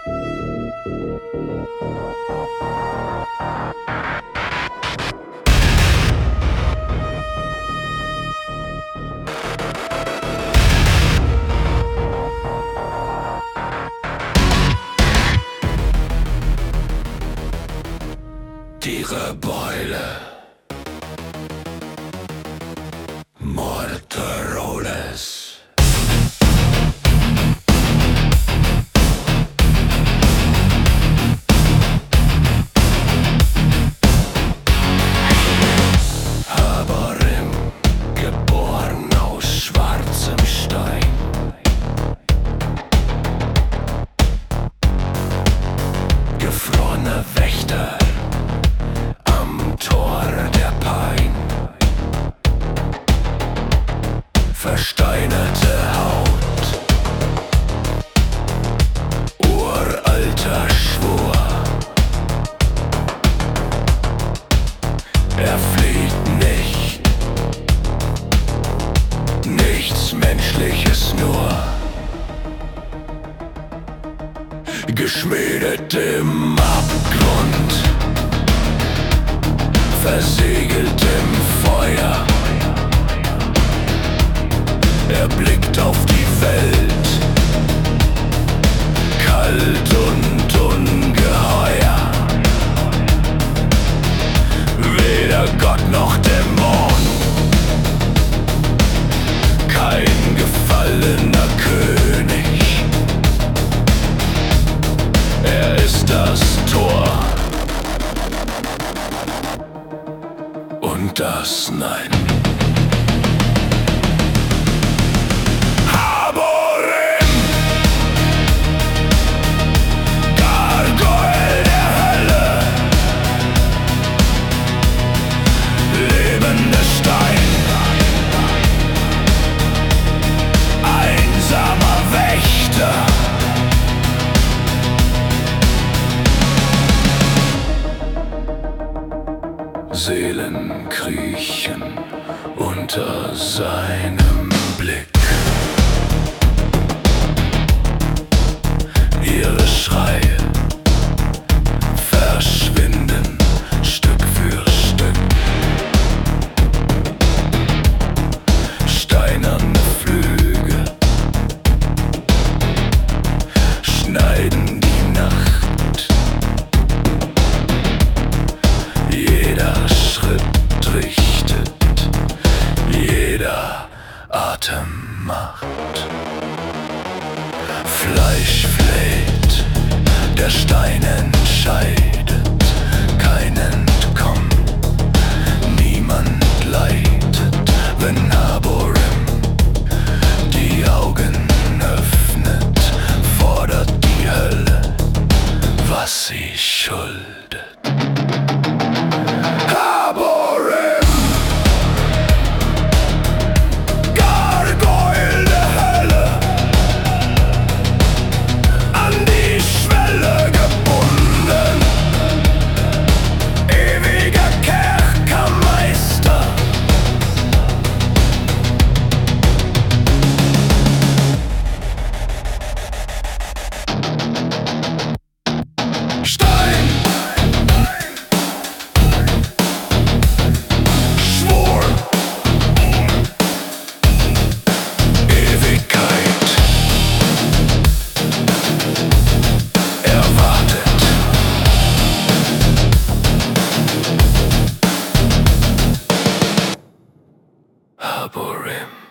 Die Beule Morteroles. Haberim, geboren aus schwarzem Stein. Gefrorene Wächter am Tor der Pein. Versteinerte Haut, uralter Schwur. Er flieht nicht, nichts Menschliches nur. Geschmiedet im Abgrund, versiegelt im Feuer. Er blickt auf die Welt, kalt und ungeheuer. Weder Gott noch Dämon, kein gefallener König. Er ist das Tor und das Nein. Haborim, Gargoyle der Hölle, lebender Stein, einsamer Wächter. Seelen kriechen unter seinem Blick. Ihre Schreie verschwinden Stück für Stück. Steinerne Flüge schneiden die Nacht. Jeder Schritt richtet, jeder Atem macht. Fleisch fleht, der Stein entscheidet, kein Entkommen, niemand leidet, wenn Haborim die Augen öffnet, fordert die Hölle, was sie schuldet. Haborim, Gargoyle der Hölle, an die Schwelle gebunden, ewiger Kerkermeister. Stein, Schwur, Ewigkeit erwartet. Haborim.